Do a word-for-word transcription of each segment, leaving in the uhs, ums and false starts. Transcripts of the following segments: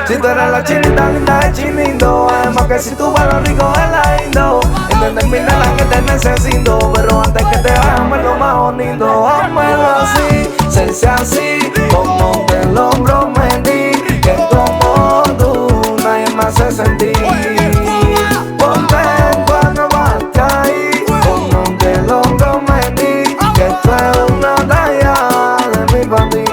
Si tú eres la chinita linda de chinindo, además que si tú vas lo rico es la indo. Entender mi nena que te necesito, pero antes que te vayas lo más bonito. Hámelo así, sense así, como del hombro me di, que como tú nadie me hace sentir. Ponte en cuatro bate ahí, como del hombro me di, que esto es una talla de mi pa' ti.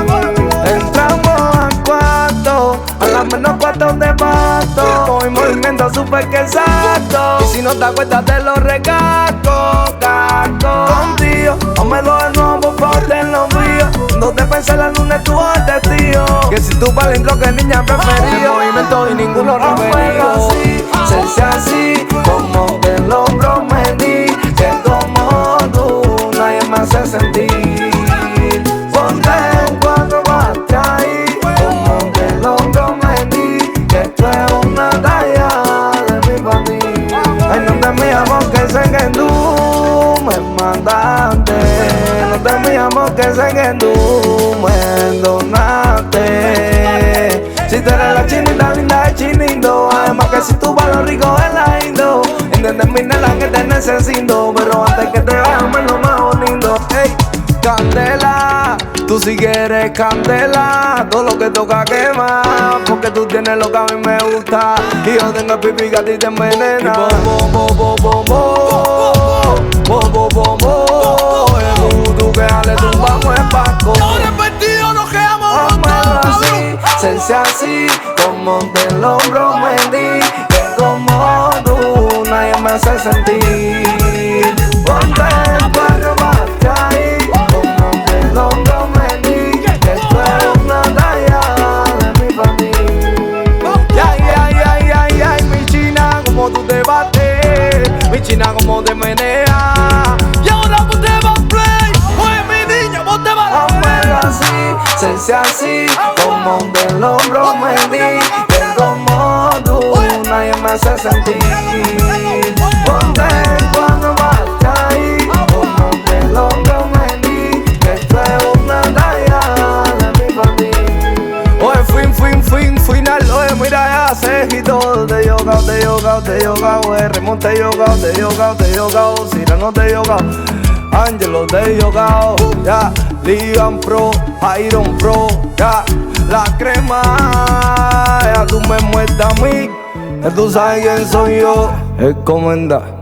Entramos al cuarto, a la menos cuarto de pato, y movimiento super que exacto. Y si no te acuerdas te lo recargo, cargo contigo. Hámelo de nuevo, por favor, te lo envío. No te pensé la luna, tú eres tío. Que si tú para adentro, que niña preferido. Movimiento y ninguno referido. Así, sense así, como del hombro me di, que como tú nadie me hace sentir. Ponte en cuatro bate ahí, como del hombro me di, que esto es una talla de mi pa' ti. Ay, no te mi amor, que sé que tú me mandaste. No te mi amor, que sé que tú me donaste. Si tú eres la chinita linda de chinindo, además que si tú vas lo rico es la indo. Entiendes mi nena que te necesito, pero antes que te vayas me lo más bonito. Ey, candela, tú si quieres candela, todo lo que toca quema, porque tú tienes lo que a mí me gusta y yo tengo el pipí que a ti te envenena. Bo, bo, bo, bo, bo, bo, bo, bo, bo, el voodoo que ale tumbamos el Paco. Nos quedamos Hámelo así, sense así, como del hombro me di, que como tú nadie me hace sentir. Ponte en cuatro bate ahí, como del hombro me di, que esto es una talla de mi pa' ti. Ay, ay, ay, ay, ay, mi china, como tú te bates, mi china, como te meneas. Y ahora vos te vas a play. Oye, mi niña, vos te vas a Hámelo así, sense así, como del hombro me di, que como tú nadie me hace sentir. Ponte en cuatro bate ahí, como del hombro me di, que esto es una talla de mi pa' ti. Oye, fin, fin, fin, final, oye, mira ya, cejito, te yogao, te yogao, te yogao, oye, remonte te yogao, te yogao, te yogao, Cyrano te yogao, Angelo te yogao, ya, Ligan Pro, Iron Pro, ya, la crema, ya tú me muertas a mí, ya tú sabes quién soy yo, el comandante.